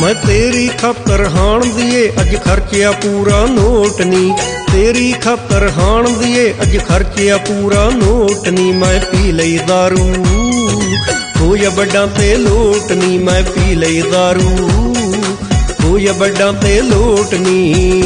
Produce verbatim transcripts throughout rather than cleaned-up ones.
मैं तेरी खातर हाण दिए अज खर्चिया पूरा नोट नी, तेरी खातर हाण दिए अज खर्चिया पूरा नोट नी। मैं पी लई दारू होया बड्डां ते लोट नी, मैं पी लई दारू होया बड्डां ते लोट नी।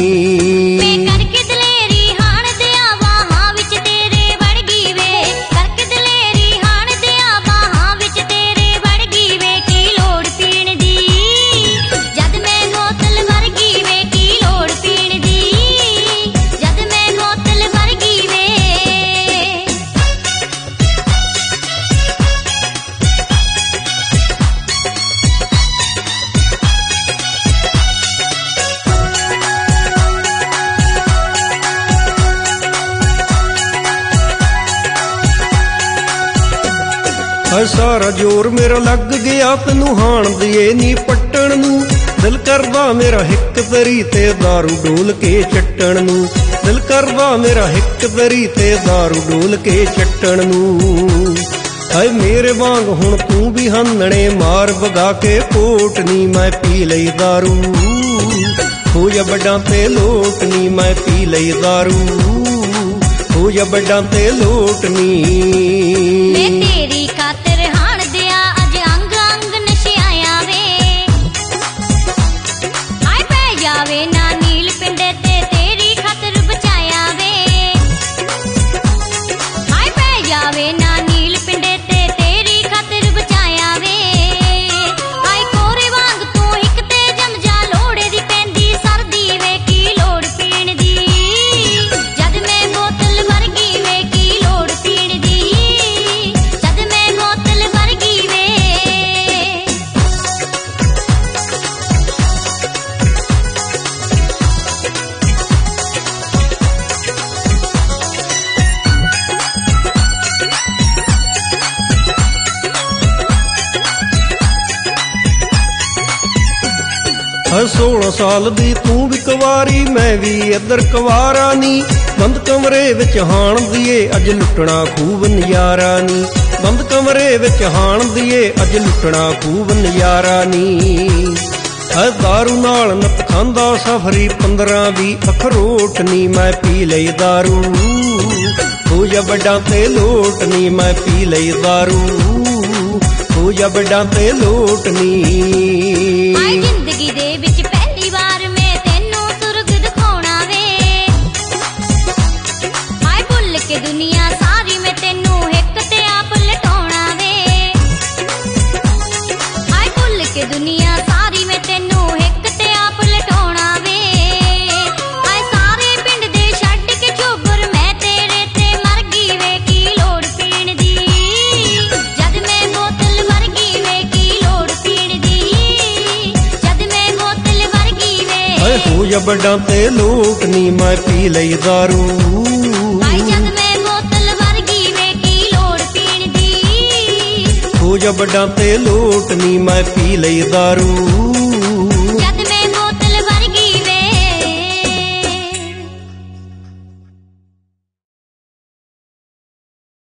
सारा जोर मेरा लग गया तैनू हाण दिए नी पट्टण नू, दिल करदा मेरा हिक तरी ते दारू डोल के चट्टण नू, दिल करदा मेरा हिक तरी ते दारू डोल के चट्टण नू। हाय मेरे वांग हुण तू भी हन्नणे मार भगा के कोट नी, मैं पी लई दारू होया बड्डां ते लोट नी, मैं पी लई दारू होया बड्डां ते लोट नी। मैं तेरी खातर हाण दिया अज अंग अंग नशियाया वे, हाय पै जावे ना नील पिंडे ते तेरी खातर बचाया वे, हाय पै जावे ना नील पिंडे ते तेरी खातर बचाया वे। हाय कोरे वांग तू हिक ते जम जा लोड़े दी पैंदी सरदी वे की लोड़ पीण दी, जद मैं बोतल वर्गी वे की लोड़ पीण दी, जद मैं बोतल वर्गी वे। सोलह साल दी तू भी कवारी मैं भी इधर कवारा नी, बंद कमरे विच हाण दिए अज लुटना खूब नजारा नी, बंद कमरे विच हाण दिए अज लुटना खूब नजारा नी। है दारू नाल नत खांदा सफरी पंद्रह भी अखरोट नी, मैं पी लई दारू होया बड्डां ते लोट नी, मैं पी लई दारू होया बड्डां ते लोट नी। जिंदगी दे विच पहली बार मैं तेनू सुरग दिखाउणा वे, हाय भुल के दुनिया सारी मैं तेनू हिक ते आप लटाउणा वे, हाय भुल के दुनिया सारी मैं तेनू हिक ते आप लटाउणा वे। हाय सारे पिंड दे छड्ड के चोबर मैं तेरे ते मर गई वे की लोड़ पीण दी, जद मैं बोतल वर्गी वे की लोड़ पीण दी, जद मैं बोतल वर्गी वे। होया बड्डां ते लोट नी, मैं पी लई दारू हाय जद मैं बोतल वर्गी वे की लोड़ पीण दी, होया बड्डां ते लोट नी, मैं पी लई दारू।